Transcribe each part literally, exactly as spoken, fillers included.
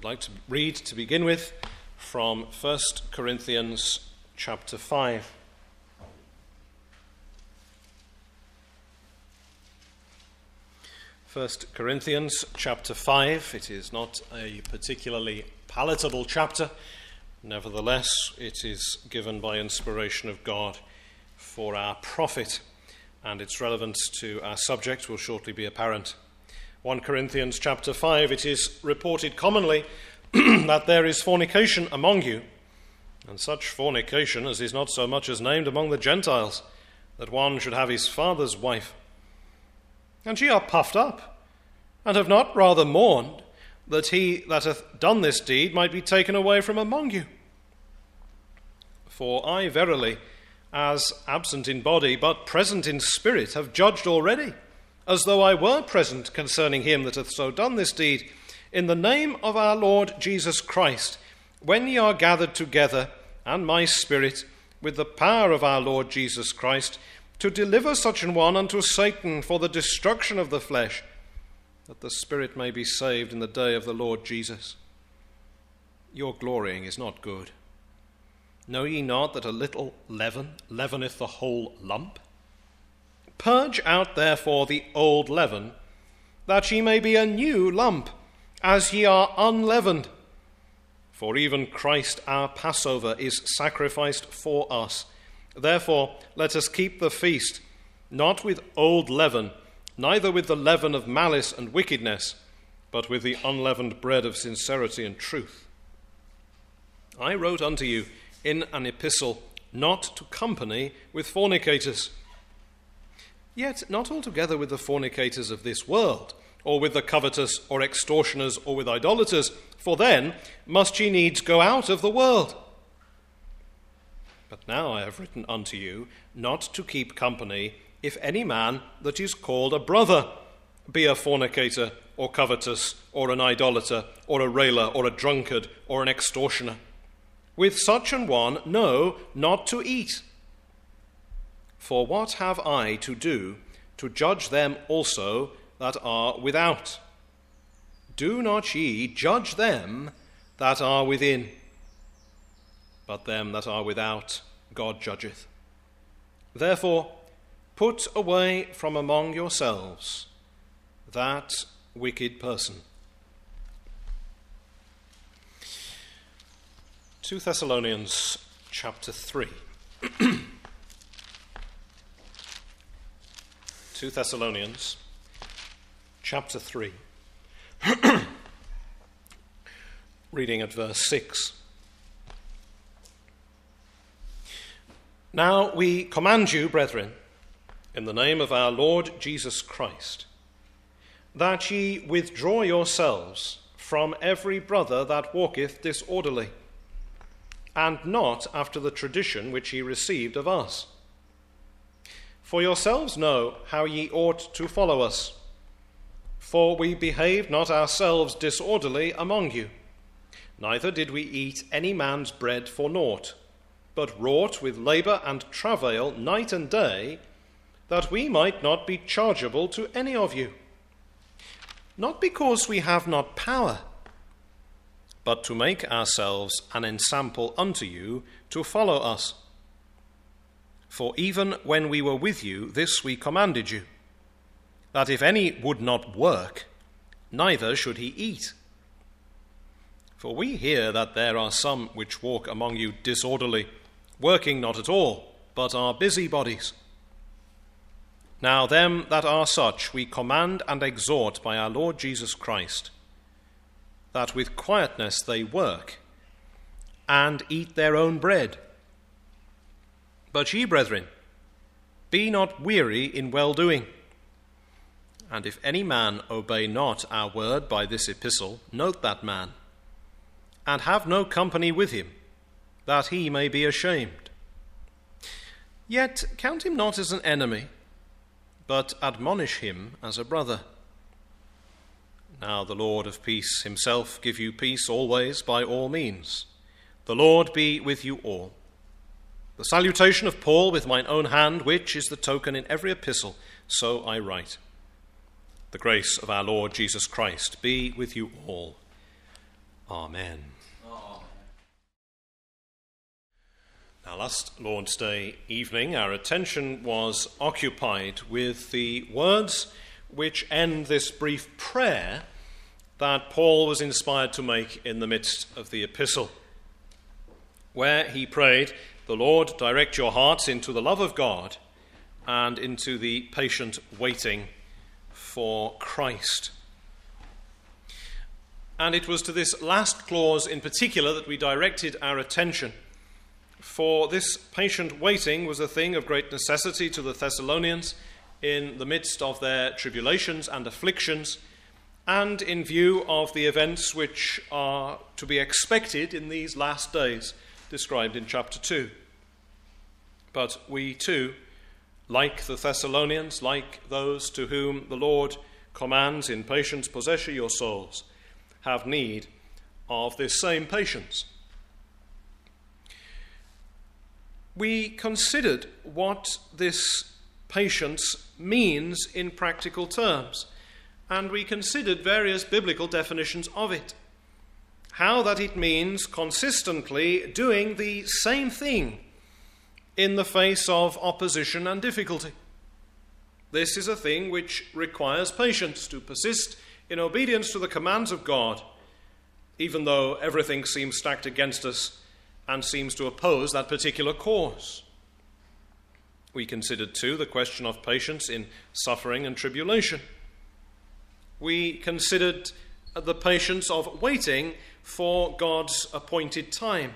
I'd like to read, to begin with, from First Corinthians chapter five. First Corinthians chapter five. It is not a particularly palatable chapter. Nevertheless, it is given by inspiration of God for our profit, and its relevance to our subject will shortly be apparent. First Corinthians chapter five, it is reported commonly that there is fornication among you, and such fornication as is not so much as named among the Gentiles, that one should have his father's wife. And ye are puffed up, and have not rather mourned, that he that hath done this deed might be taken away from among you. For I verily, as absent in body, but present in spirit, have judged already, as though I were present concerning him that hath so done this deed, in the name of our Lord Jesus Christ, when ye are gathered together, and my spirit, with the power of our Lord Jesus Christ, to deliver such an one unto Satan for the destruction of the flesh, that the spirit may be saved in the day of the Lord Jesus. Your glorying is not good. Know ye not that a little leaven leaveneth the whole lump? Purge out therefore the old leaven, that ye may be a new lump, as ye are unleavened. For even Christ our Passover is sacrificed for us. Therefore let us keep the feast, not with old leaven, neither with the leaven of malice and wickedness, but with the unleavened bread of sincerity and truth. I wrote unto you in an epistle not to company with fornicators, yet not altogether with the fornicators of this world, or with the covetous, or extortioners, or with idolaters, for then must ye needs go out of the world. But now I have written unto you not to keep company, if any man that is called a brother be a fornicator, or covetous, or an idolater, or a railer, or a drunkard, or an extortioner. With such an one, no, not to eat. For what have I to do to judge them also that are without? Do not ye judge them that are within, but them that are without God judgeth. Therefore put away from among yourselves that wicked person. Second Thessalonians chapter three. Second Thessalonians chapter three. Reading at verse six. Now we command you, brethren, in the name of our Lord Jesus Christ, that ye withdraw yourselves from every brother that walketh disorderly, and not after the tradition which ye received of us. For yourselves know how ye ought to follow us. For we behaved not ourselves disorderly among you, neither did we eat any man's bread for naught, but wrought with labour and travail night and day, that we might not be chargeable to any of you. Not because we have not power, but to make ourselves an ensample unto you to follow us. For even when we were with you, this we commanded you, that if any would not work, neither should he eat. For we hear that there are some which walk among you disorderly, working not at all, but are busybodies. Now them that are such we command and exhort by our Lord Jesus Christ, that with quietness they work, and eat their own bread. But ye, brethren, be not weary in well-doing. And if any man obey not our word by this epistle, note that man, and have no company with him, that he may be ashamed. Yet count him not as an enemy, but admonish him as a brother. Now the Lord of peace himself give you peace always by all means. The Lord be with you all. The salutation of Paul with mine own hand, which is the token in every epistle, so I write. The grace of our Lord Jesus Christ be with you all. Amen. Now, last Lord's Day evening, our attention was occupied with the words which end this brief prayer that Paul was inspired to make in the midst of the epistle, where he prayed, "The Lord direct your hearts into the love of God and into the patient waiting for Christ." And it was to this last clause in particular that we directed our attention, for this patient waiting was a thing of great necessity to the Thessalonians in the midst of their tribulations and afflictions, and in view of the events which are to be expected in these last days, described in chapter two. But we too, like the Thessalonians, like those to whom the Lord commands in patience, possess your souls, have need of this same patience. We considered what this patience means in practical terms, and we considered various biblical definitions of it. How that it means consistently doing the same thing in the face of opposition and difficulty. This is a thing which requires patience, to persist in obedience to the commands of God, even though everything seems stacked against us and seems to oppose that particular course. We considered, too, the question of patience in suffering and tribulation. We considered the patience of waiting for God's appointed time.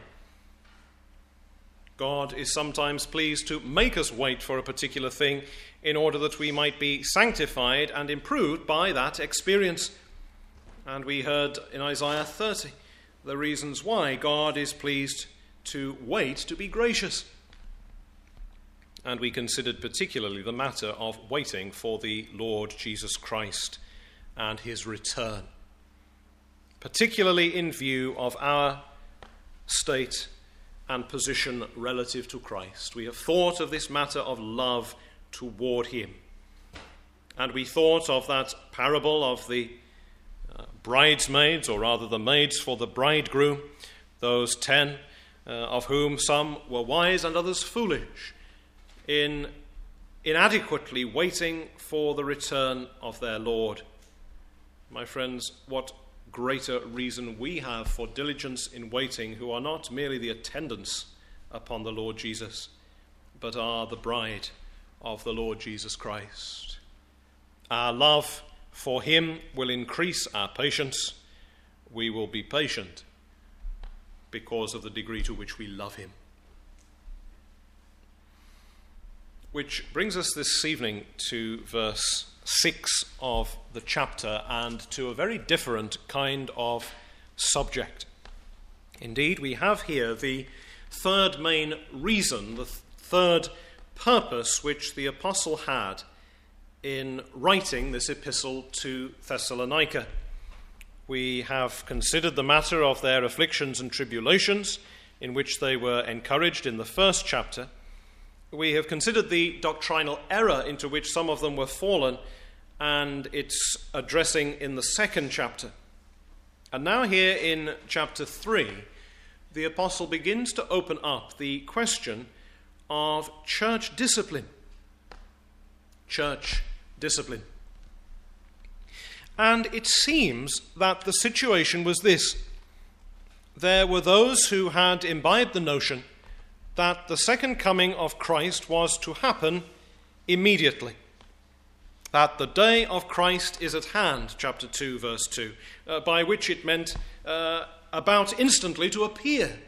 God is sometimes pleased to make us wait for a particular thing in order that we might be sanctified and improved by that experience. And we heard in Isaiah thirty the reasons why God is pleased to wait to be gracious. And we considered particularly the matter of waiting for the Lord Jesus Christ and his return, particularly in view of our state and position relative to Christ. We have thought of this matter of love toward him. And we thought of that parable of the uh, bridesmaids, or rather the maids for the bridegroom, those ten, uh, of whom some were wise and others foolish, in inadequately waiting for the return of their Lord. My friends, what greater reason we have for diligence in waiting, who are not merely the attendants upon the Lord Jesus, but are the bride of the Lord Jesus Christ. Our love for him will increase our patience. We will be patient because of the degree to which we love him. Which brings us this evening to verse six of the chapter, and to a very different kind of subject. Indeed, we have here the third main reason, the third purpose which the apostle had in writing this epistle to Thessalonica. We have considered the matter of their afflictions and tribulations, in which they were encouraged in the first chapter. We have considered the doctrinal error into which some of them were fallen, and its addressing in the second chapter. And now here in chapter three, the apostle begins to open up the question of church discipline. Church discipline. And it seems that the situation was this. There were those who had imbibed the notion that the second coming of Christ was to happen immediately. That the day of Christ is at hand, chapter two, verse two, uh, by which it meant uh, about instantly to appear.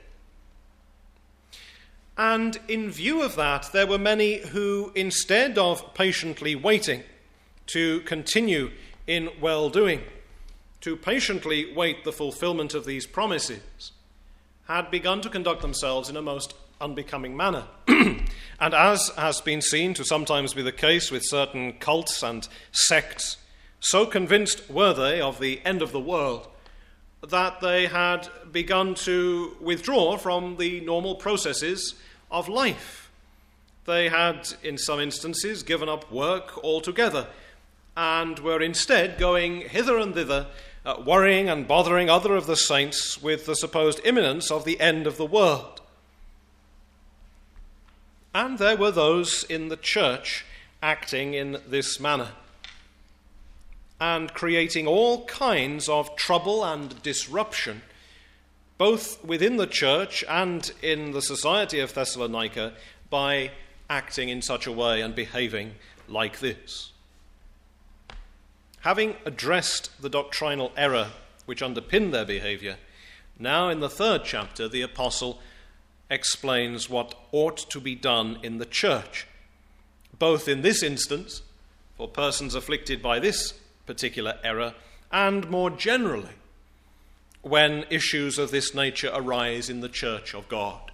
And in view of that, there were many who, instead of patiently waiting to continue in well-doing, to patiently wait the fulfillment of these promises, had begun to conduct themselves in a most unbecoming manner. And as has been seen to sometimes be the case with certain cults and sects, so convinced were they of the end of the world that they had begun to withdraw from the normal processes of life. They had, in some instances, given up work altogether and were instead going hither and thither uh, worrying and bothering other of the saints with the supposed imminence of the end of the world. And there were those in the church acting in this manner and creating all kinds of trouble and disruption, both within the church and in the society of Thessalonica, by acting in such a way and behaving like this. Having addressed the doctrinal error which underpinned their behavior, now in the third chapter the apostle explains what ought to be done in the church, both in this instance, for persons afflicted by this particular error, and more generally, when issues of this nature arise in the church of God.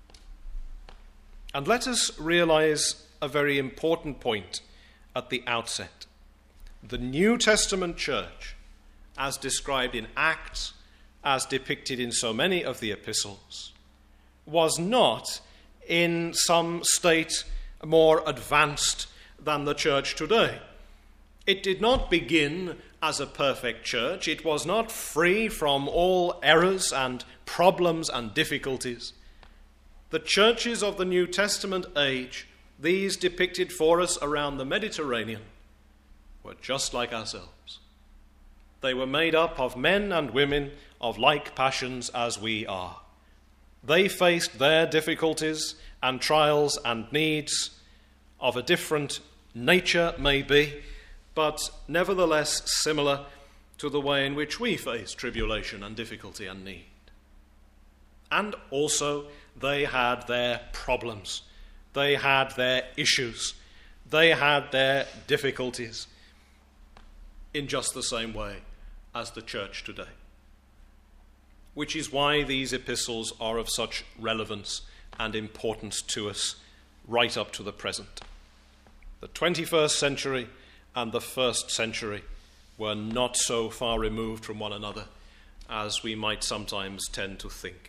And let us realize a very important point at the outset. The New Testament church, as described in Acts, as depicted in so many of the epistles, was not in some state more advanced than the church today. It did not begin as a perfect church. It was not free from all errors and problems and difficulties. The churches of the New Testament age, these depicted for us around the Mediterranean, were just like ourselves. They were made up of men and women of like passions as we are. They faced their difficulties and trials and needs of a different nature, maybe, but nevertheless similar to the way in which we face tribulation and difficulty and need. And also they had their problems. They had their issues. They had their difficulties in just the same way as the church today. Which is why these epistles are of such relevance and importance to us right up to the present. The twenty-first century and the first century were not so far removed from one another as we might sometimes tend to think.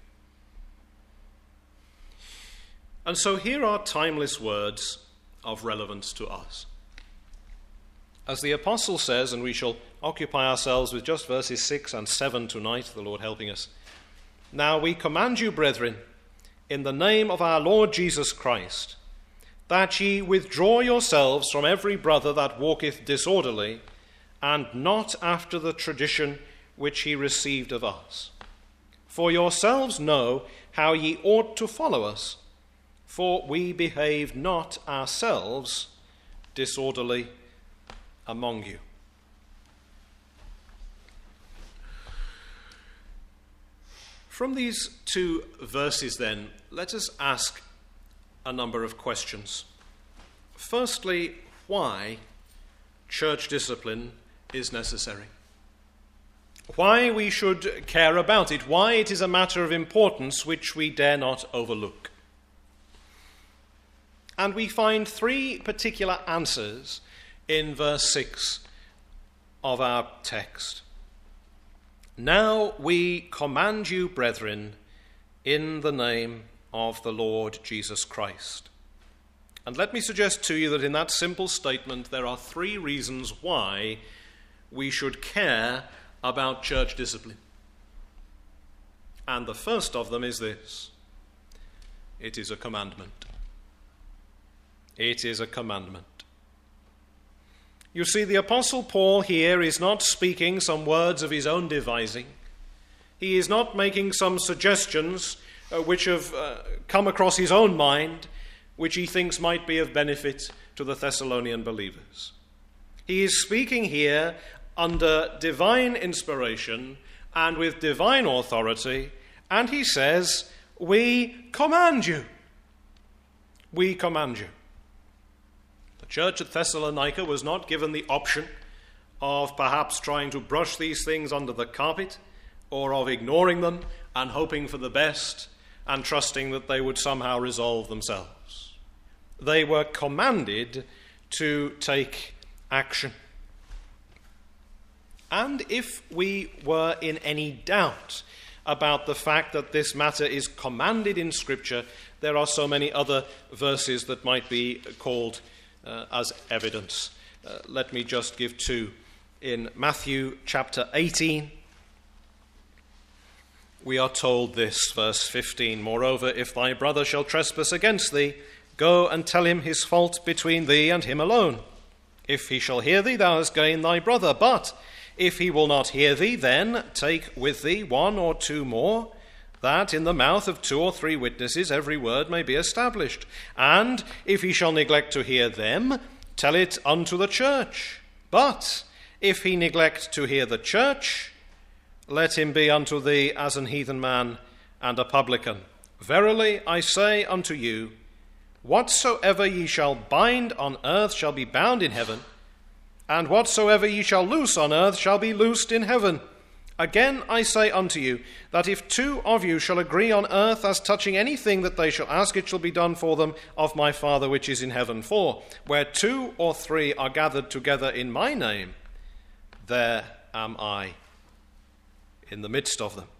And so here are timeless words of relevance to us. As the apostle says, and we shall occupy ourselves with just verses six and seven tonight, the Lord helping us. Now we command you, brethren, in the name of our Lord Jesus Christ, that ye withdraw yourselves from every brother that walketh disorderly, and not after the tradition which he received of us. For yourselves know how ye ought to follow us, for we behave not ourselves disorderly among you. From these two verses, then, let us ask a number of questions. Firstly, why church discipline is necessary. Why we should care about it. Why it is a matter of importance which we dare not overlook. And we find three particular answers in verse six of our text. Now we command you, brethren, in the name of the Lord Jesus Christ. And let me suggest to you that in that simple statement there are three reasons why we should care about church discipline. And the first of them is this: it is a commandment. It is a commandment. You see, the Apostle Paul here is not speaking some words of his own devising. He is not making some suggestions uh, which have uh, come across his own mind, which he thinks might be of benefit to the Thessalonian believers. He is speaking here under divine inspiration and with divine authority, and he says, we command you. We command you. The church at Thessalonica was not given the option of perhaps trying to brush these things under the carpet, or of ignoring them and hoping for the best and trusting that they would somehow resolve themselves. They were commanded to take action. And if we were in any doubt about the fact that this matter is commanded in Scripture, there are so many other verses that might be called uh, as evidence. Uh, let me just give two. In Matthew chapter eighteen, we are told this, verse fifteen, "Moreover, if thy brother shall trespass against thee, go and tell him his fault between thee and him alone. If he shall hear thee, thou hast gained thy brother. But if he will not hear thee, then take with thee one or two more, that in the mouth of two or three witnesses every word may be established. And if he shall neglect to hear them, tell it unto the church. But if he neglect to hear the church, let him be unto thee as an heathen man and a publican. Verily I say unto you, whatsoever ye shall bind on earth shall be bound in heaven, and whatsoever ye shall loose on earth shall be loosed in heaven. Again I say unto you, that if two of you shall agree on earth as touching anything that they shall ask, it shall be done for them of my Father which is in heaven. For where two or three are gathered together in my name, there am I in the midst of them."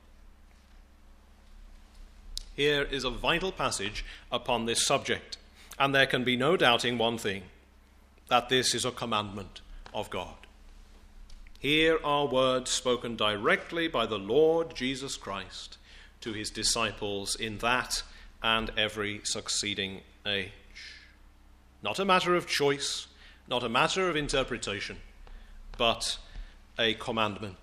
Here is a vital passage upon this subject, and there can be no doubting one thing, that this is a commandment of God. Here are words spoken directly by the Lord Jesus Christ to his disciples in that and every succeeding age. Not a matter of choice, not a matter of interpretation, but a commandment.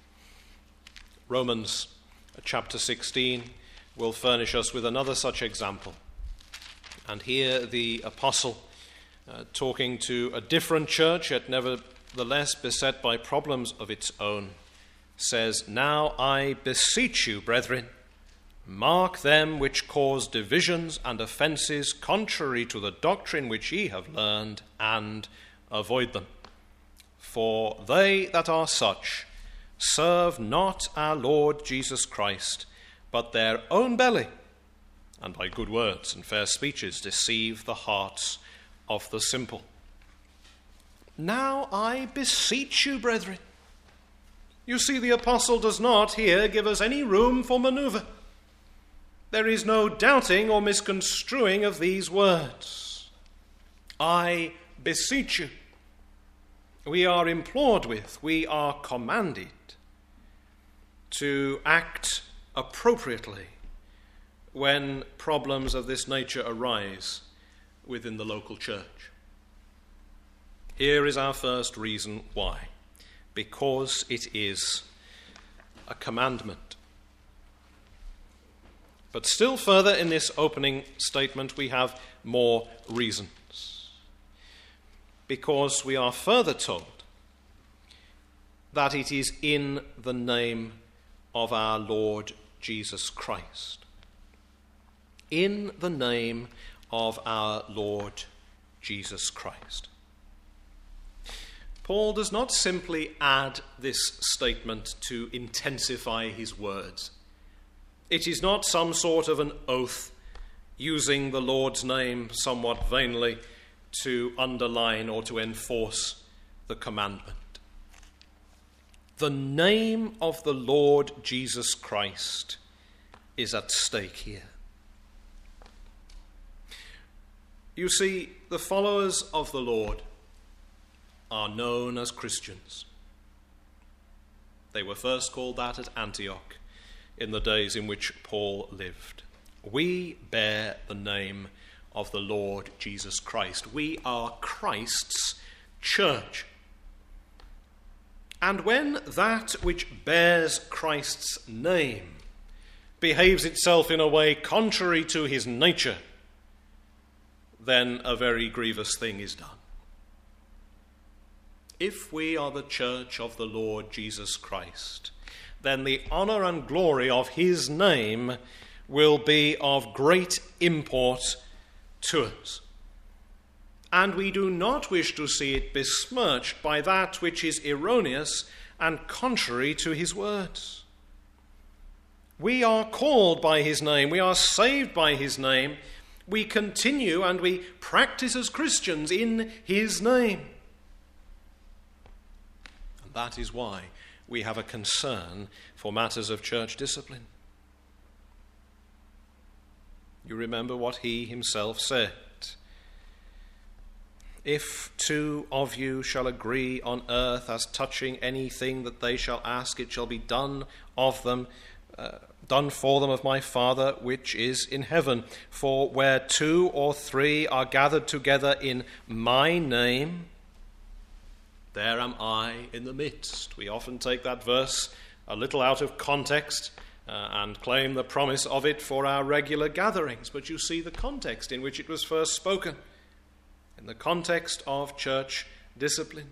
Romans chapter sixteen will furnish us with another such example. And here the apostle, uh, talking to a different church, yet nevertheless beset by problems of its own, says, "Now I beseech you, brethren, mark them which cause divisions and offences contrary to the doctrine which ye have learned, and avoid them. For they that are such serve not our Lord Jesus Christ, but their own belly, and by good words and fair speeches deceive the hearts of the simple." Now I beseech you, brethren. You see, the apostle does not here give us any room for maneuver. There is no doubting or misconstruing of these words. I beseech you. We are implored with, we are commanded to act appropriately when problems of this nature arise within the local church. Here is our first reason why. Because it is a commandment. But still further in this opening statement we have more reasons. Because we are further told that it is in the name of our Lord Jesus Christ. In the name of our Lord Jesus Christ. Paul does not simply add this statement to intensify his words. It is not some sort of an oath using the Lord's name somewhat vainly to underline or to enforce the commandment. The name of the Lord Jesus Christ is at stake here. You see, the followers of the Lord are known as Christians. They were first called that at Antioch in the days in which Paul lived. We bear the name of the Lord Jesus Christ. We are Christ's church. And when that which bears Christ's name behaves itself in a way contrary to his nature, then a very grievous thing is done. If we are the church of the Lord Jesus Christ, then the honor and glory of his name will be of great import to us. And we do not wish to see it besmirched by that which is erroneous and contrary to his words. We are called by his name. We are saved by his name. We continue and we practice as Christians in his name. And that is why we have a concern for matters of church discipline. You remember what he himself said. If two of you shall agree on earth as touching anything that they shall ask, it shall be done of them uh, done for them of my Father which is in heaven. For where two or three are gathered together in my name, there am I in the midst. We often take that verse a little out of context uh, and claim the promise of it for our regular gatherings. But you see the context in which it was first spoken, in the context of church discipline,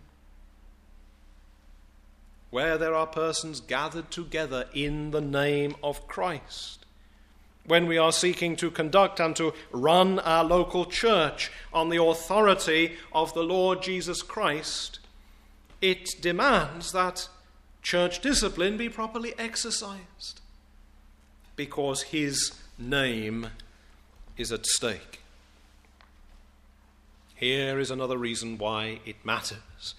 where there are persons gathered together in the name of Christ. When we are seeking to conduct and to run our local church on the authority of the Lord Jesus Christ, it demands that church discipline be properly exercised, because his name is at stake. Here is another reason why it matters.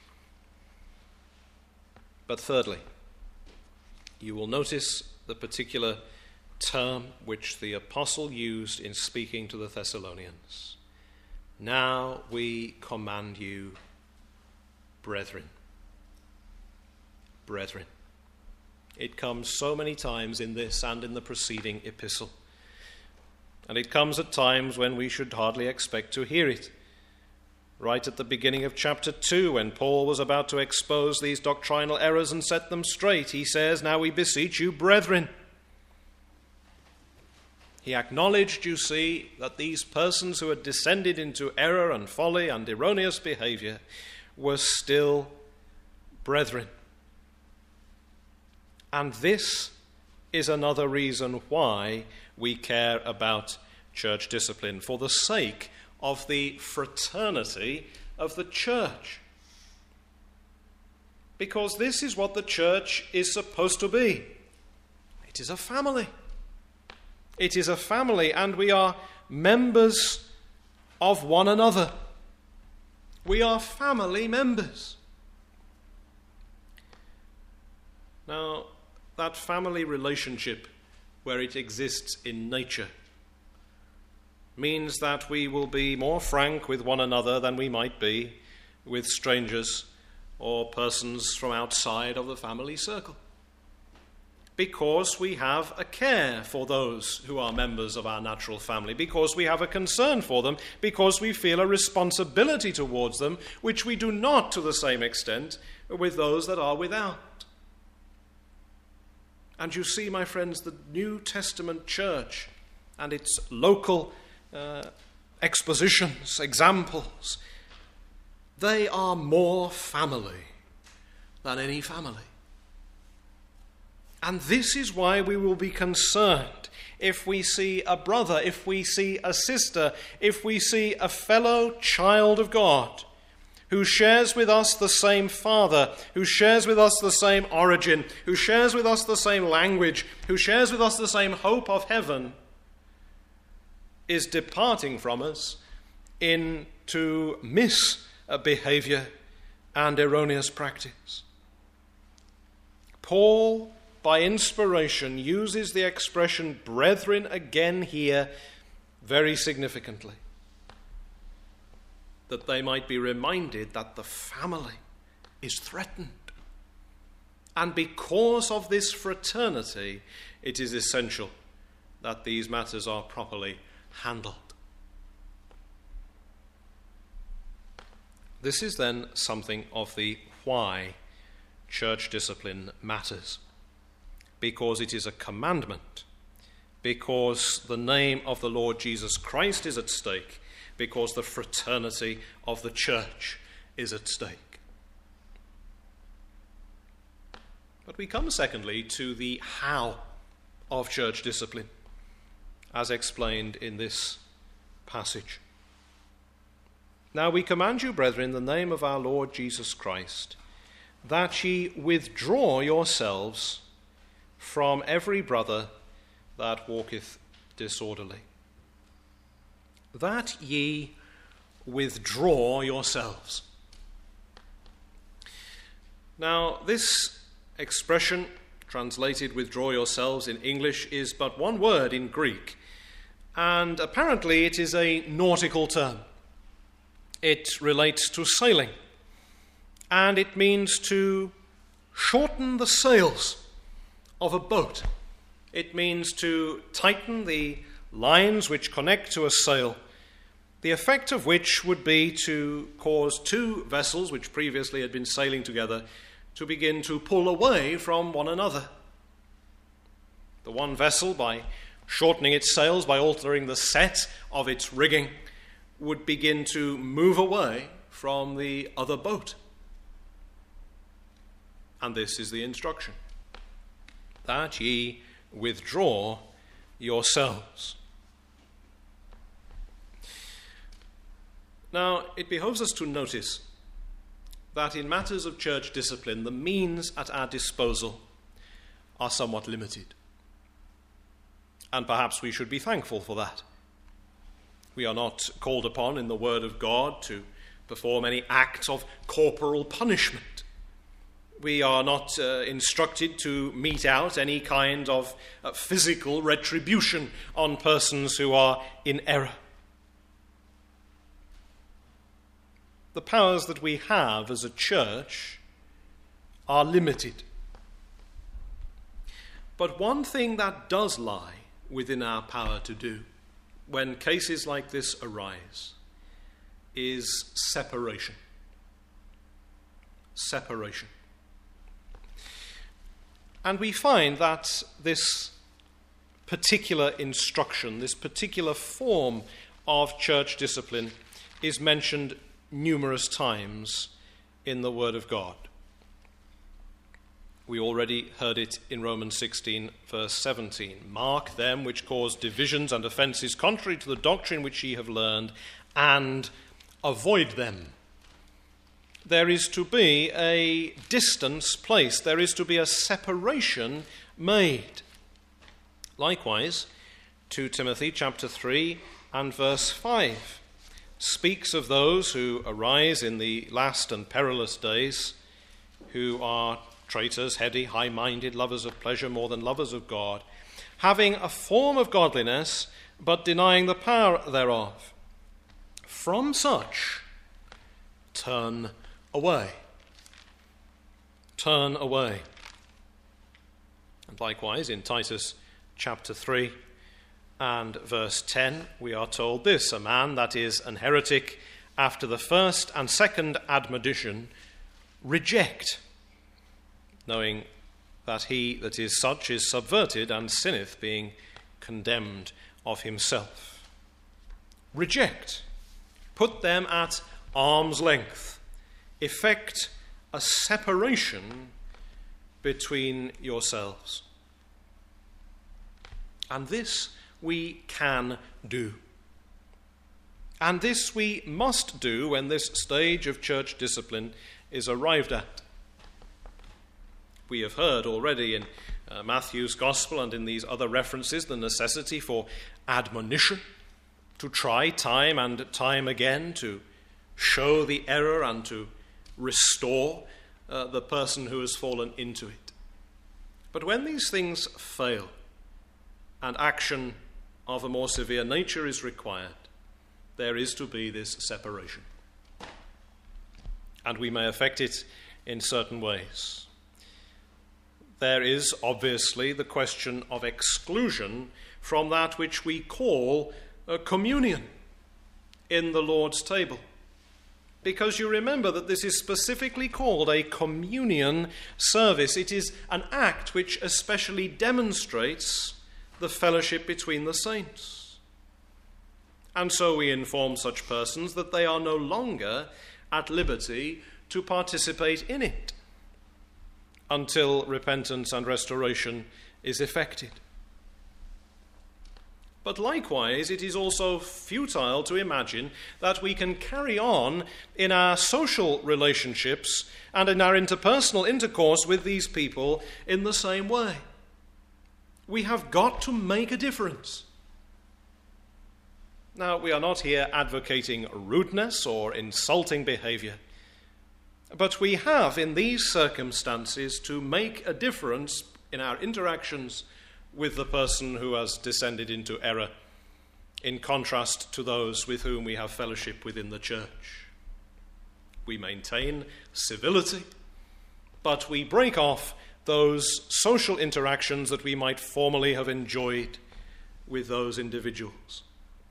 But thirdly, you will notice the particular term which the apostle used in speaking to the Thessalonians. Now we command you, brethren. Brethren. It comes so many times in this and in the preceding epistle. And it comes at times when we should hardly expect to hear it. Right at the beginning of chapter two, when Paul was about to expose these doctrinal errors and set them straight, he says, now we beseech you, brethren. He acknowledged, you see, that these persons who had descended into error and folly and erroneous behavior were still brethren. And this is another reason why we care about church discipline, for the sake of the fraternity of the church. Because this is what the church is supposed to be. It is a family. It is a family, and we are members of one another. We are family members. Now, that family relationship, where it exists in nature, means that we will be more frank with one another than we might be with strangers or persons from outside of the family circle, because we have a care for those who are members of our natural family, because we have a concern for them, because we feel a responsibility towards them, which we do not to the same extent with those that are without. And you see, my friends, the New Testament church and its local uh, expositions, examples, they are more family than any family. And this is why we will be concerned if we see a brother, if we see a sister, if we see a fellow child of God who shares with us the same Father, who shares with us the same origin, who shares with us the same language, who shares with us the same hope of heaven, is departing from us into misbehavior and erroneous practice. Paul, by inspiration, uses the expression brethren again here very significantly, that they might be reminded that the family is threatened. And because of this fraternity, it is essential that these matters are properly handled. This is then something of the why church discipline matters. Because it is a commandment, because the name of the Lord Jesus Christ is at stake, because the fraternity of the church is at stake. But we come secondly to the how of church discipline, as explained in this passage. Now we command you, brethren, in the name of our Lord Jesus Christ, that ye withdraw yourselves from every brother that walketh disorderly. That ye withdraw yourselves. Now, this expression, translated withdraw yourselves in English, is but one word in Greek, and apparently it is a nautical term. It relates to sailing, and it means to shorten the sails of a boat It means to tighten the lines which connect to a sail, the effect of which would be to cause two vessels which previously had been sailing together to begin to pull away from one another. The one vessel, by shortening its sails, by altering the set of its rigging, would begin to move away from the other boat. And this is the instruction, that ye withdraw yourselves. Now, it behoves us to notice that in matters of church discipline, the means at our disposal are somewhat limited. And perhaps we should be thankful for that. We are not called upon in the Word of God to perform any acts of corporal punishment. We are not uh, instructed to mete out any kind of uh, physical retribution on persons who are in error. The powers that we have as a church are limited. But one thing that does lie within our power to do when cases like this arise is separation. Separation. And we find that this particular instruction, this particular form of church discipline is mentioned numerous times in the Word of God. We already heard it in Romans sixteen, verse seventeen. Mark them which cause divisions and offences contrary to the doctrine which ye have learned, and avoid them. There is to be a distance placed. There is to be a separation made. Likewise, Second Timothy chapter three and verse five speaks of those who arise in the last and perilous days, who are traitors, heady, high-minded, lovers of pleasure more than lovers of God, having a form of godliness, but denying the power thereof. From such, turn away. Turn away. And likewise, in Titus chapter three and verse ten, we are told this: a man that is an heretic after the first and second admonition, reject, knowing that he that is such is subverted and sinneth, being condemned of himself. Reject. Put them at arm's length. Effect a separation between yourselves. And this we can do. And this we must do when this stage of church discipline is arrived at. We have heard already in uh, Matthew's Gospel and in these other references the necessity for admonition, to try time and time again to show the error and to restore uh, the person who has fallen into it. But when these things fail and action of a more severe nature is required, there is to be this separation. And we may effect it in certain ways. There is obviously the question of exclusion from that which we call a communion in the Lord's table. Because you remember that this is specifically called a communion service. It is an act which especially demonstrates the fellowship between the saints. And so we inform such persons that they are no longer at liberty to participate in it until repentance and restoration is effected. But likewise, it is also futile to imagine that we can carry on in our social relationships and in our interpersonal intercourse with these people in the same way. We have got to make a difference. Now, we are not here advocating rudeness or insulting behavior, but we have in these circumstances to make a difference in our interactions with the person who has descended into error, in contrast to those with whom we have fellowship within the church. We maintain civility, but we break off those social interactions that we might formerly have enjoyed with those individuals.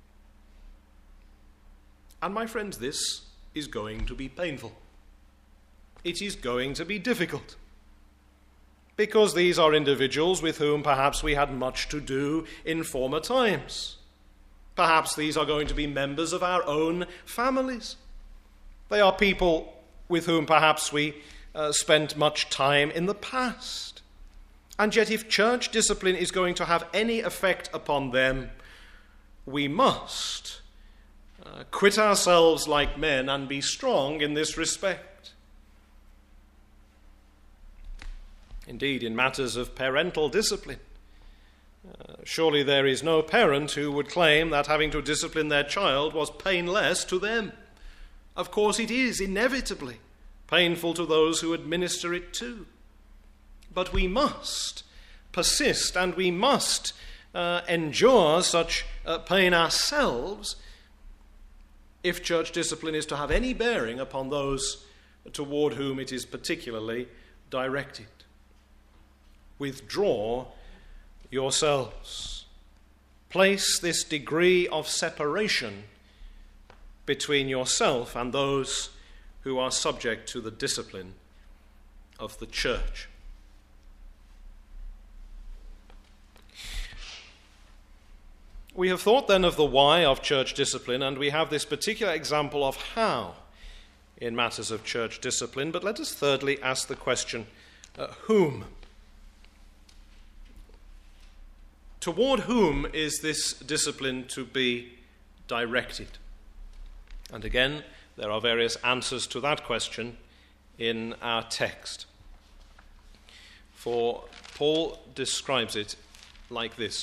And my friends, this is going to be painful. It is going to be difficult, because these are individuals with whom perhaps we had much to do in former times. Perhaps these are going to be members of our own families. They are people with whom perhaps we uh, spent much time in the past. And yet, if church discipline is going to have any effect upon them, we must uh, quit ourselves like men and be strong in this respect. Indeed, in matters of parental discipline, uh, surely there is no parent who would claim that having to discipline their child was painless to them. Of course, it is inevitably painful to those who administer it to. But we must persist, and we must uh, endure such uh, pain ourselves if church discipline is to have any bearing upon those toward whom it is particularly directed. Withdraw yourselves. Place this degree of separation between yourself and those who are subject to the discipline of the church. We have thought then of the why of church discipline, and we have this particular example of how in matters of church discipline. But let us thirdly ask the question, uh, whom? Toward whom is this discipline to be directed? And again, there are various answers to that question in our text. For Paul describes it like this.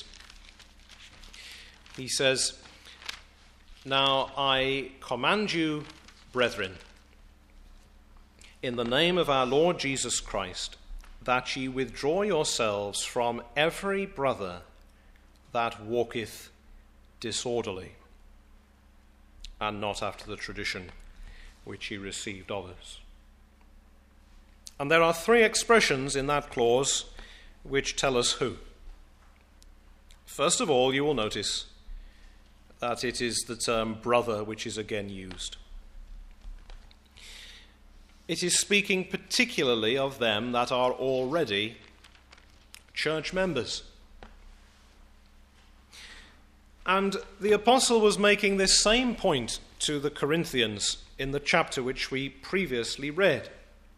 He says, "Now I command you, brethren, in the name of our Lord Jesus Christ, that ye withdraw yourselves from every brother that walketh disorderly, and not after the tradition which he received of us." And there are three expressions in that clause which tell us who. First of all, you will notice that it is the term brother which is again used. It is speaking particularly of them that are already church members. And the apostle was making this same point to the Corinthians in the chapter which we previously read.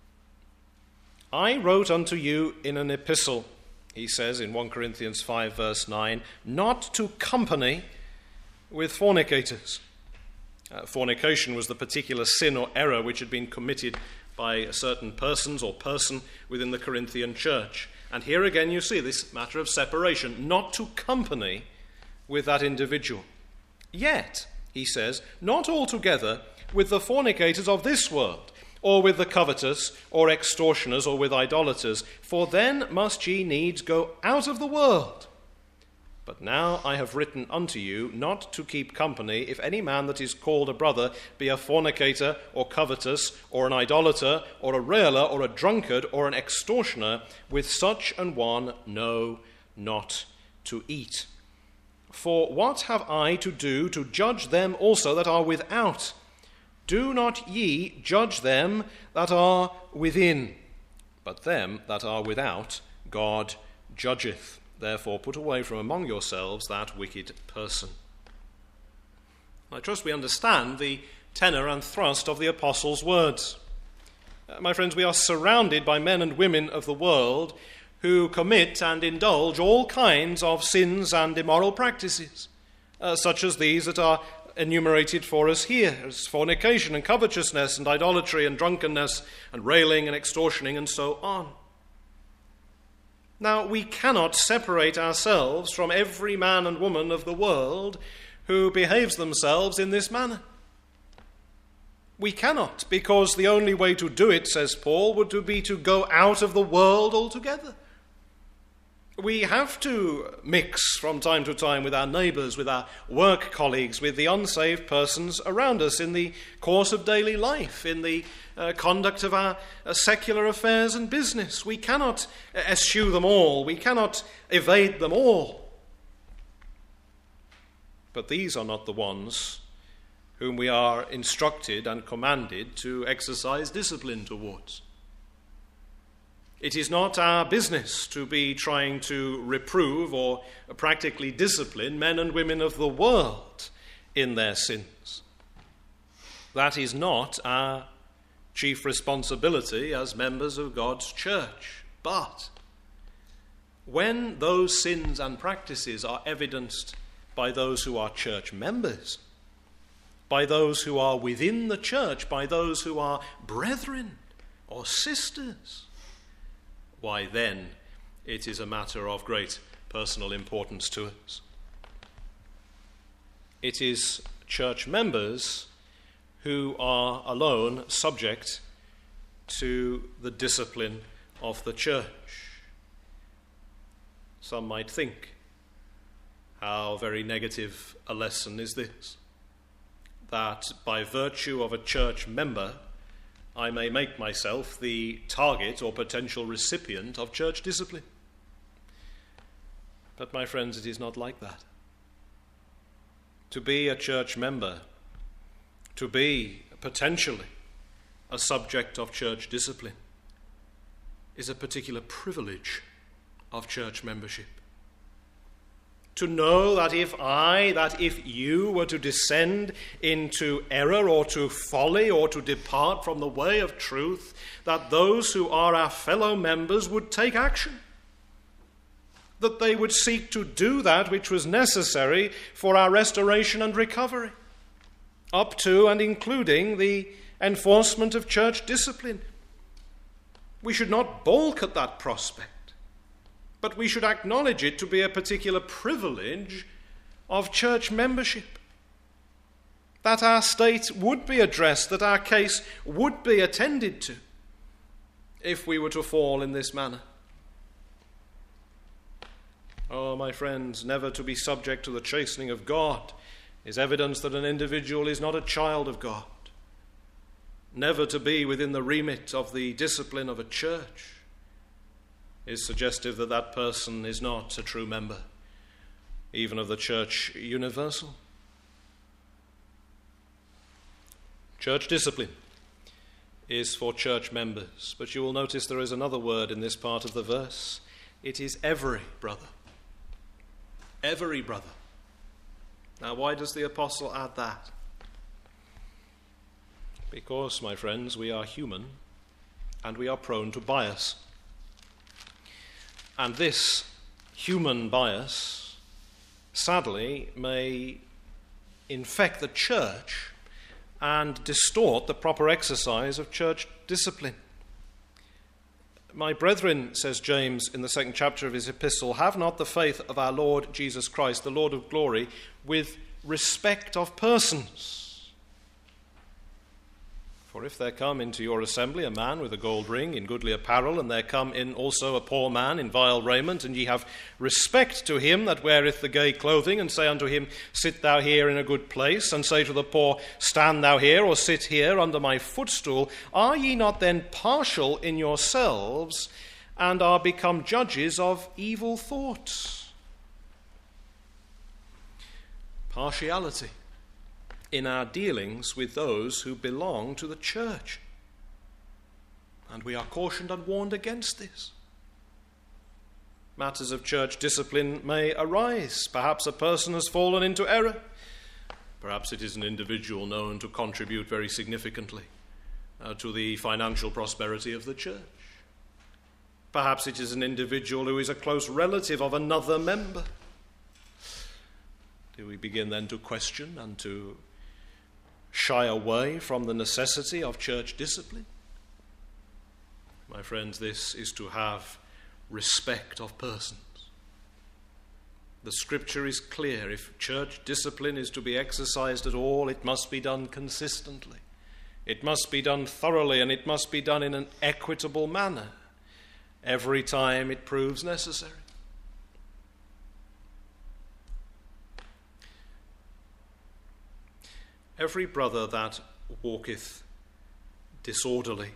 "I wrote unto you in an epistle," he says in First Corinthians five verse nine, "not to company with fornicators." Uh, fornication was the particular sin or error which had been committed by certain persons or person within the Corinthian church. And here again you see this matter of separation, not to company with that individual. Yet, he says, not altogether with the fornicators of this world, or with the covetous, or extortioners, or with idolaters, for then must ye needs go out of the world. But now I have written unto you not to keep company, if any man that is called a brother be a fornicator, or covetous, or an idolater, or a railer, or a drunkard, or an extortioner, with such an one no, not to eat. For what have I to do to judge them also that are without? Do not ye judge them that are within, but them that are without God judgeth. Therefore put away from among yourselves that wicked person." I trust we understand the tenor and thrust of the apostle's words. Uh, my friends, we are surrounded by men and women of the world who commit and indulge all kinds of sins and immoral practices, uh, such as these that are enumerated for us here, as fornication and covetousness and idolatry and drunkenness and railing and extortioning and so on. Now, we cannot separate ourselves from every man and woman of the world who behaves themselves in this manner. We cannot, because the only way to do it, says Paul, would be to go out of the world altogether. We have to mix from time to time with our neighbours, with our work colleagues, with the unsaved persons around us in the course of daily life, in the uh, conduct of our uh, secular affairs and business. We cannot eschew them all. We cannot evade them all. But these are not the ones whom we are instructed and commanded to exercise discipline towards. It is not our business to be trying to reprove or practically discipline men and women of the world in their sins. That is not our chief responsibility as members of God's church. But when those sins and practices are evidenced by those who are church members, by those who are within the church, by those who are brethren or sisters, why then it is a matter of great personal importance to us. It is church members who are alone subject to the discipline of the church. Some might think, how very negative a lesson is this, that by virtue of a church member I may make myself the target or potential recipient of church discipline. But my friends, it is not like that. To be a church member, to be potentially a subject of church discipline, is a particular privilege of church membership. To know that if I, that if you were to descend into error or to folly or to depart from the way of truth, that those who are our fellow members would take action. That they would seek to do that which was necessary for our restoration and recovery, up to and including the enforcement of church discipline. We should not balk at that prospect, but we should acknowledge it to be a particular privilege of church membership. That our state would be addressed, that our case would be attended to, if we were to fall in this manner. Oh, my friends, never to be subject to the chastening of God is evidence that an individual is not a child of God. Never to be within the remit of the discipline of a church is suggestive that that person is not a true member, even of the church universal. Church discipline is for church members, but you will notice there is another word in this part of the verse. It is every brother. Every brother. Now, why does the apostle add that? Because, my friends, we are human and we are prone to bias. And this human bias, sadly, may infect the church and distort the proper exercise of church discipline. My brethren, says James in the second chapter of his epistle, have not the faith of our Lord Jesus Christ, the Lord of glory, with respect of persons. For if there come into your assembly a man with a gold ring in goodly apparel, and there come in also a poor man in vile raiment, and ye have respect to him that weareth the gay clothing, and say unto him, sit thou here in a good place, and say to the poor, stand thou here, or sit here under my footstool, are ye not then partial in yourselves, and are become judges of evil thoughts? Partiality in our dealings with those who belong to the church. And we are cautioned and warned against this. Matters of church discipline may arise. Perhaps a person has fallen into error. Perhaps it is an individual known to contribute very significantly uh, to the financial prosperity of the church. Perhaps it is an individual who is a close relative of another member. Do we begin then to question and to shy away from the necessity of church discipline? My friends, this is to have respect of persons. The scripture is clear. If church discipline is to be exercised at all, it must be done consistently. It must be done thoroughly, and it must be done in an equitable manner every time it proves necessary. every brother that walketh disorderly.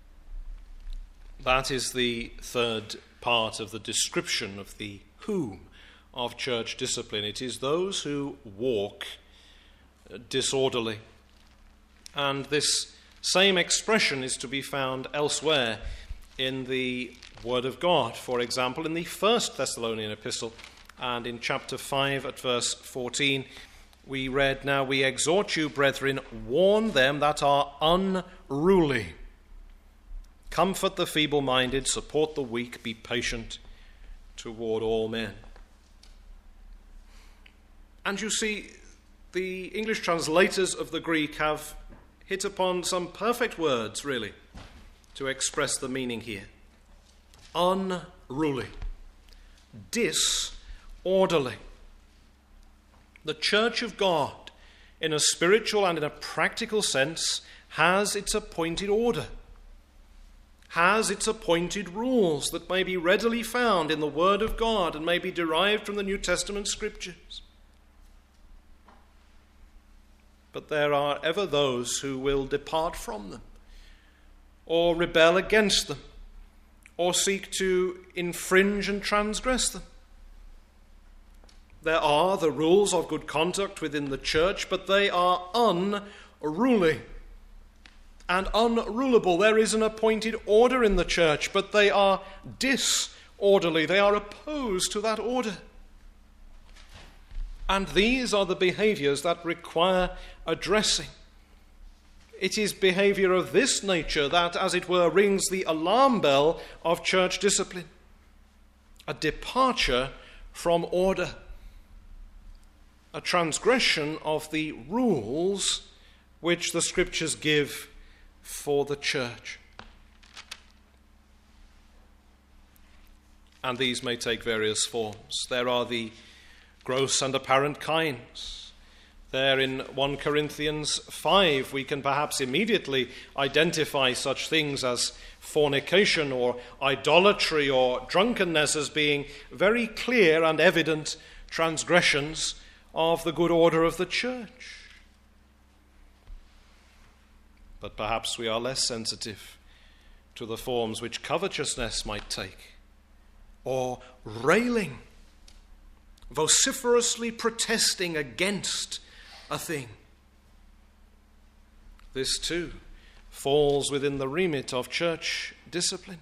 That is the third part of the description of the whom of church discipline. It is those who walk disorderly. And this same expression is to be found elsewhere in the Word of God. For example, in the First Thessalonian epistle, and in chapter five at verse fourteen, we read, "Now we exhort you, brethren, warn them that are unruly. Comfort the feeble-minded, support the weak, be patient toward all men." And you see, the English translators of the Greek have hit upon some perfect words, really, to express the meaning here. Unruly, disorderly. The Church of God, in a spiritual and in a practical sense, has its appointed order, has its appointed rules that may be readily found in the Word of God and may be derived from the New Testament Scriptures. But there are ever those who will depart from them, or rebel against them, or seek to infringe and transgress them. There are the rules of good conduct within the church, but they are unruly and unrulable. There is an appointed order in the church, but they are disorderly. They are opposed to that order. And these are the behaviors that require addressing. It is behavior of this nature that, as it were, rings the alarm bell of church discipline. A departure from order. A transgression of the rules which the Scriptures give for the church. And these may take various forms. There are the gross and apparent kinds. There in First Corinthians five, we can perhaps immediately identify such things as fornication or idolatry or drunkenness as being very clear and evident transgressions of the good order of the church. But perhaps we are less sensitive to the forms which covetousness might take, or railing, vociferously protesting against a thing. This too falls within the remit of church discipline.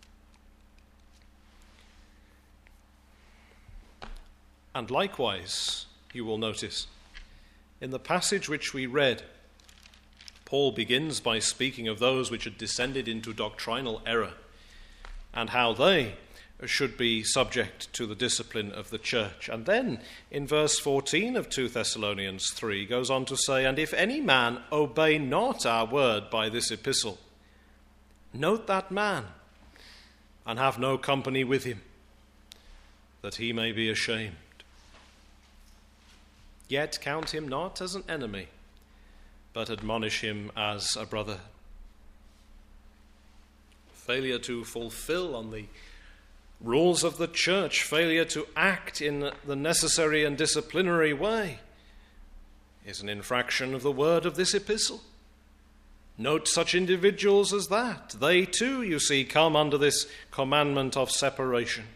And likewise, you will notice, in the passage which we read, Paul begins by speaking of those which had descended into doctrinal error and how they should be subject to the discipline of the church. And then in verse fourteen of Second Thessalonians three goes on to say, "And if any man obey not our word by this epistle, note that man, and have no company with him, that he may be ashamed. Yet count him not as an enemy, but admonish him as a brother." Failure to fulfill on the rules of the church, failure to act in the necessary and disciplinary way, is an infraction of the word of this epistle. Note such individuals as that. They too, you see, come under this commandment of separation.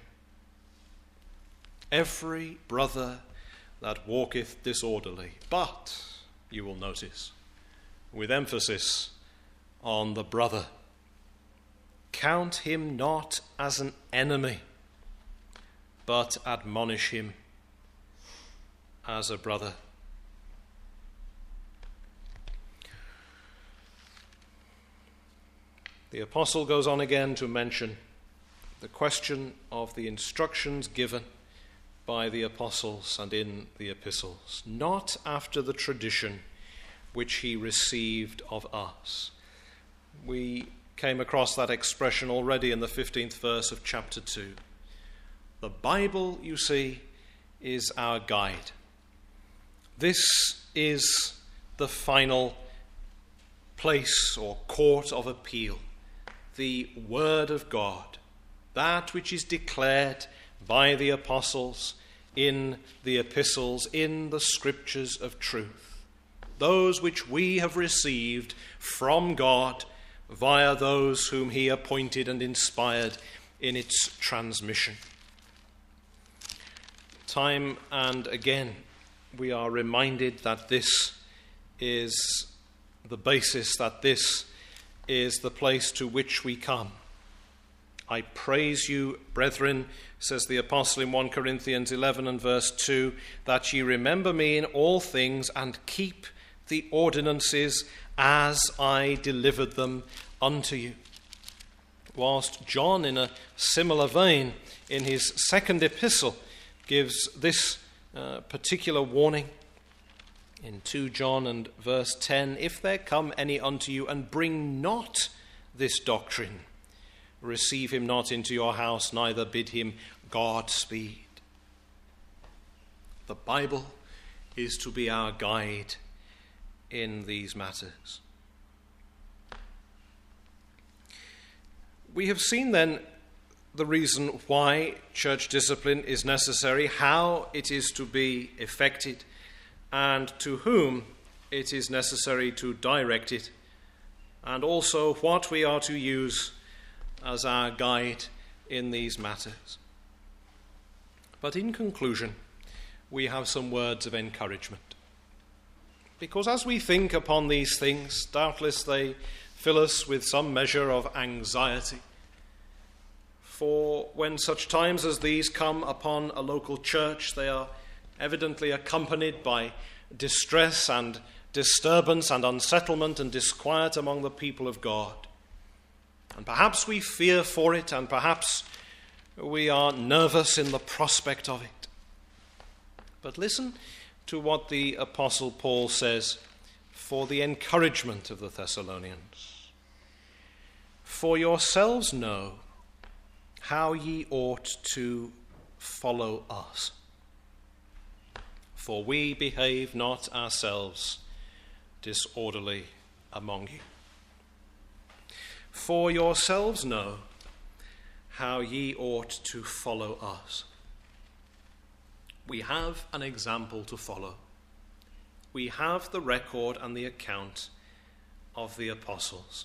Every brother that walketh disorderly, but, you will notice, with emphasis on the brother. Count him not as an enemy, but admonish him as a brother. The apostle goes on again to mention the question of the instructions given by the apostles and in the epistles, not after the tradition which he received of us. We came across that expression already in the fifteenth verse of chapter two. The Bible, you see, is our guide. This is the final place or court of appeal, the Word of God, that which is declared by the apostles in the epistles, in the Scriptures of truth. those which we have received from God via those whom he appointed and inspired in its transmission. Time and again, we are reminded that this is the basis, that this is the place to which we come. I praise you, brethren, says the apostle in First Corinthians eleven and verse two, that ye remember me in all things and keep the ordinances as I delivered them unto you. Whilst John, in a similar vein, in his second epistle, gives this uh, particular warning in Second John and verse ten, if there come any unto you and bring not this doctrine, receive him not into your house, neither bid him Godspeed. The Bible is to be our guide in these matters. We have seen then the reason why church discipline is necessary, how it is to be effected, and to whom it is necessary to direct it, and also what we are to use as our guide in these matters. But in conclusion, we have some words of encouragement. Because as we think upon these things, doubtless they fill us with some measure of anxiety. For when such times as these come upon a local church, they are evidently accompanied by distress and disturbance and unsettlement and disquiet among the people of God. And perhaps we fear for it, and perhaps we are nervous in the prospect of it. But listen to what the Apostle Paul says for the encouragement of the Thessalonians. For yourselves know how ye ought to follow us. For we behave not ourselves disorderly among you. For yourselves know how ye ought to follow us. We have an example to follow. We have the record and the account of the apostles.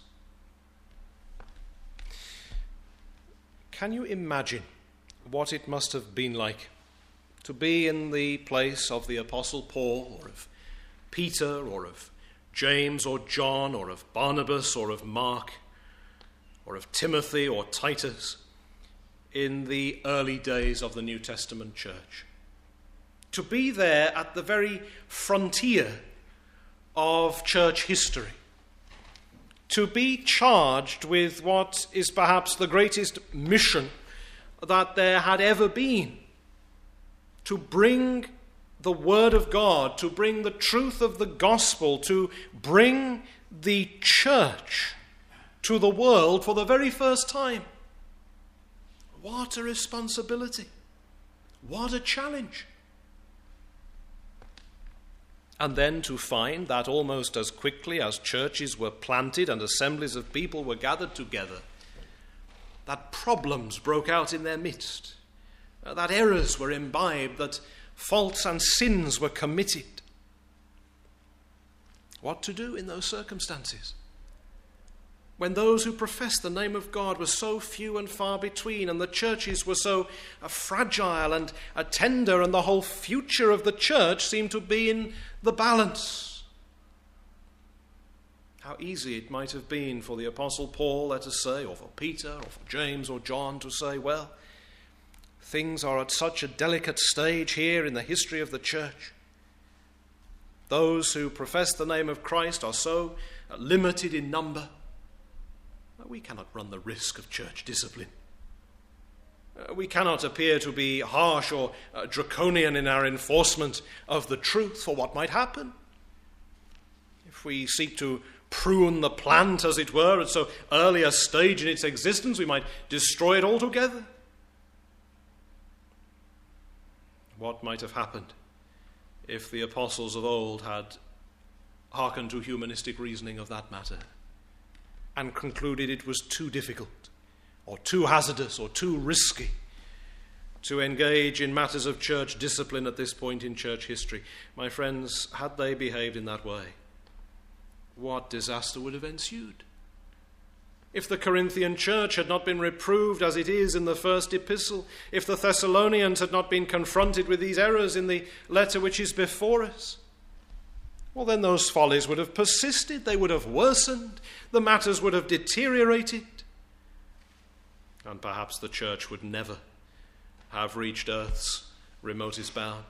Can you imagine what it must have been like to be in the place of the Apostle Paul, or of Peter, or of James, or John, or of Barnabas, or of Mark, or of Timothy, or Titus, in the early days of the New Testament church? To be there at the very frontier of church history. To be charged with what is perhaps the greatest mission that there had ever been. To bring the Word of God, to bring the truth of the gospel, to bring the church to the world for the very first time. What a responsibility. What a challenge. And then to find that almost as quickly as churches were planted and assemblies of people were gathered together, that problems broke out in their midst, that errors were imbibed, that faults and sins were committed. What to do in those circumstances? When those who professed the name of God were so few and far between, and the churches were so uh, fragile and uh, tender, and the whole future of the church seemed to be in the balance. How easy it might have been for the Apostle Paul, let us say, or for Peter, or for James, or John to say, well, things are at such a delicate stage here in the history of the church. Those who profess the name of Christ are so uh, limited in number. We cannot run the risk of church discipline. Uh, we cannot appear to be harsh or uh, draconian in our enforcement of the truth, for what might happen if we seek to prune the plant, as it were, at so early a stage in its existence. We might destroy it altogether. What might have happened if the apostles of old had hearkened to humanistic reasoning of that matter and concluded it was too difficult or too hazardous or too risky to engage in matters of church discipline at this point in church history? My friends, had they behaved in that way, what disaster would have ensued? If the Corinthian church had not been reproved as it is in the first epistle, if the Thessalonians had not been confronted with these errors in the letter which is before us, well, then those follies would have persisted, they would have worsened, the matters would have deteriorated, and perhaps the church would never have reached earth's remotest bound.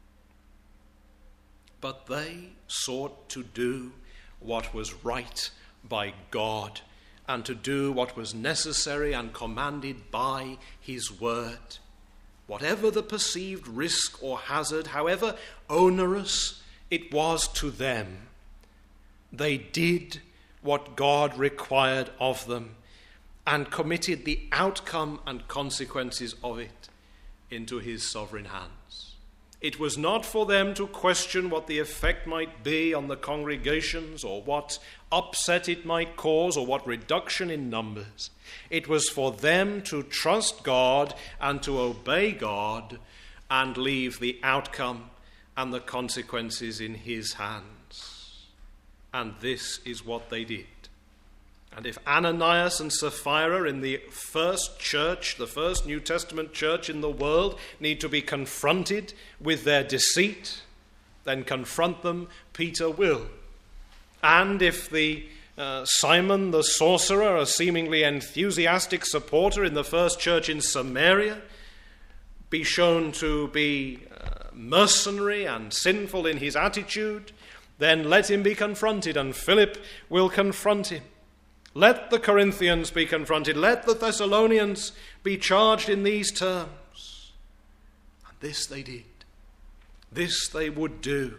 But they sought to do what was right by God, and to do what was necessary and commanded by his word. Whatever the perceived risk or hazard, however onerous it was to them, they did what God required of them and committed the outcome and consequences of it into his sovereign hands. It was not for them to question what the effect might be on the congregations, or what upset it might cause, or what reduction in numbers. It was for them to trust God and to obey God and leave the outcome and the consequences in his hands. And this is what they did. And if Ananias and Sapphira in the first church, the first New Testament church in the world, need to be confronted with their deceit, then confront them Peter will. And if the uh, Simon the sorcerer, a seemingly enthusiastic supporter in the first church in Samaria, be shown to be uh, mercenary and sinful in his attitude, then let him be confronted, and Philip will confront him. Let the Corinthians be confronted. Let the Thessalonians be charged in these terms. And this they did. This they would do.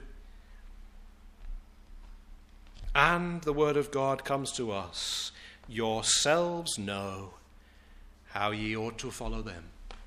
And the word of God comes to us. Yourselves know how ye ought to follow them.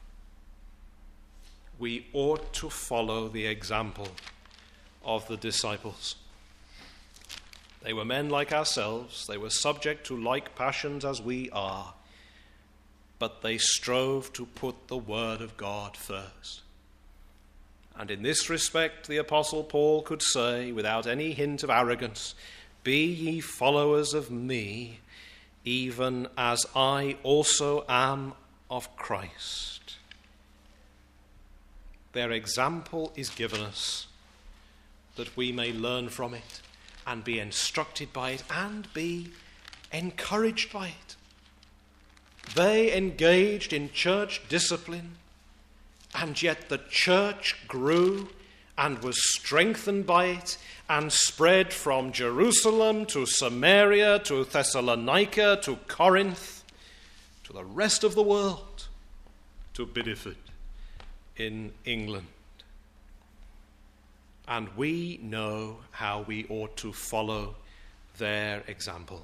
We ought to follow the example of the disciples. They were men like ourselves. They were subject to like passions as we are. But they strove to put the word of God first. And in this respect, the Apostle Paul could say, without any hint of arrogance, "Be ye followers of me, even as I also am of Christ." Their example is given us that we may learn from it and be instructed by it and be encouraged by it. They engaged in church discipline, and yet the church grew and was strengthened by it and spread from Jerusalem to Samaria to Thessalonica to Corinth to the rest of the world, to Bideford in England. And we know how we ought to follow their example.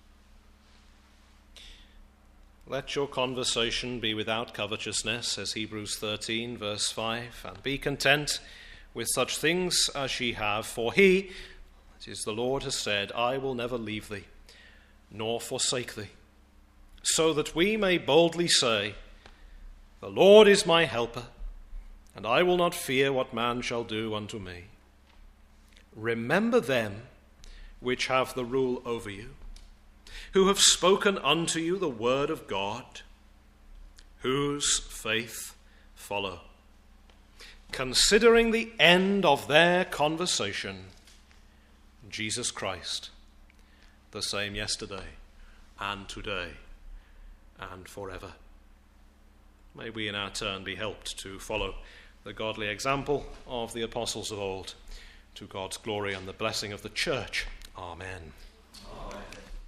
Let your conversation be without covetousness, says Hebrews thirteen, verse five, and be content with such things as ye have, for he, that is the Lord, has said, I will never leave thee, nor forsake thee, so that we may boldly say, the Lord is my helper, and I will not fear what man shall do unto me. Remember them which have the rule over you, who have spoken unto you the word of God, whose faith follow, considering the end of their conversation, Jesus Christ, the same yesterday and today and forever. May we in our turn be helped to follow the godly example of the apostles of old, to God's glory and the blessing of the church. Amen. Amen.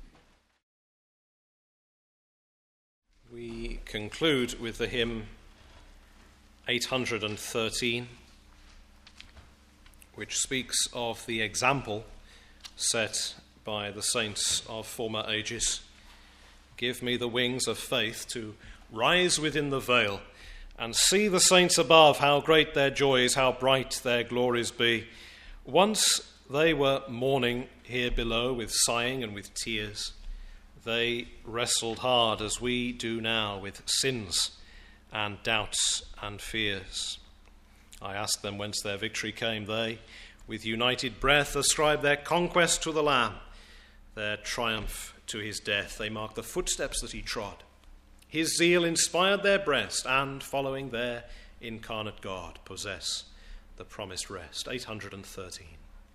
We conclude with the hymn eight hundred thirteen, which speaks of the example set by the saints of former ages. Give me the wings of faith to rise within the veil and see the saints above, how great their joys, how bright their glories be. Once they were mourning here below with sighing and with tears. They wrestled hard as we do now with sins and doubts and fears. I asked them whence their victory came. They, with united breath, ascribe their conquest to the Lamb their triumph to his death. They mark the footsteps that he trod. His zeal inspired their breast, and following their incarnate God, possess the promised rest. eight hundred thirteen.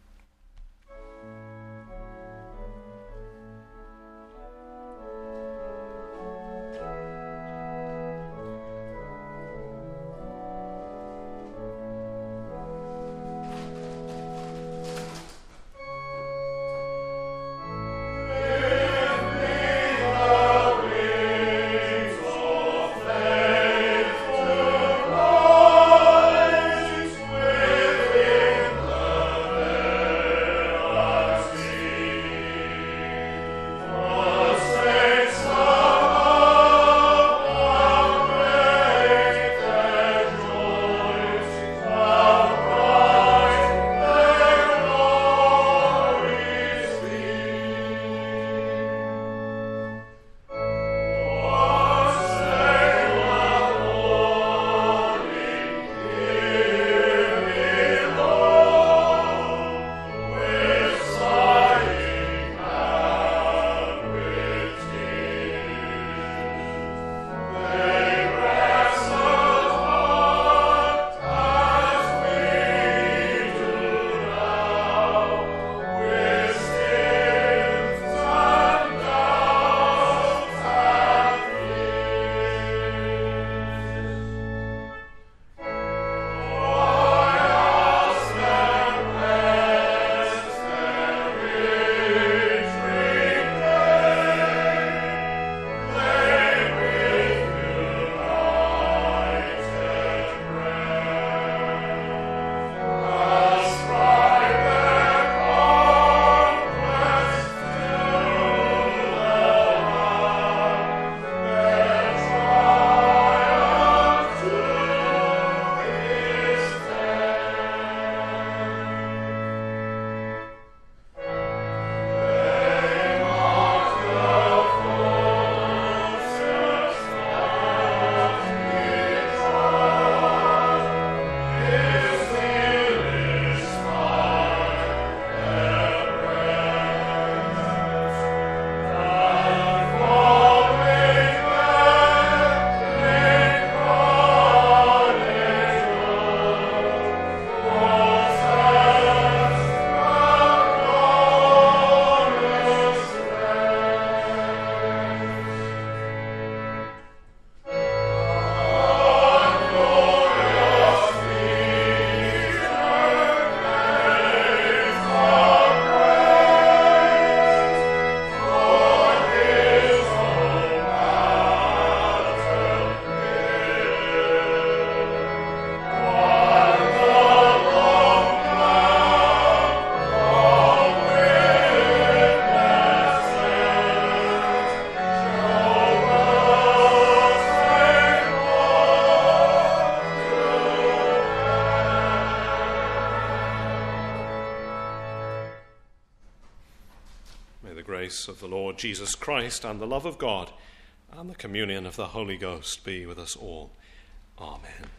Of the Lord Jesus Christ and the love of God and the communion of the Holy Ghost be with us all. Amen.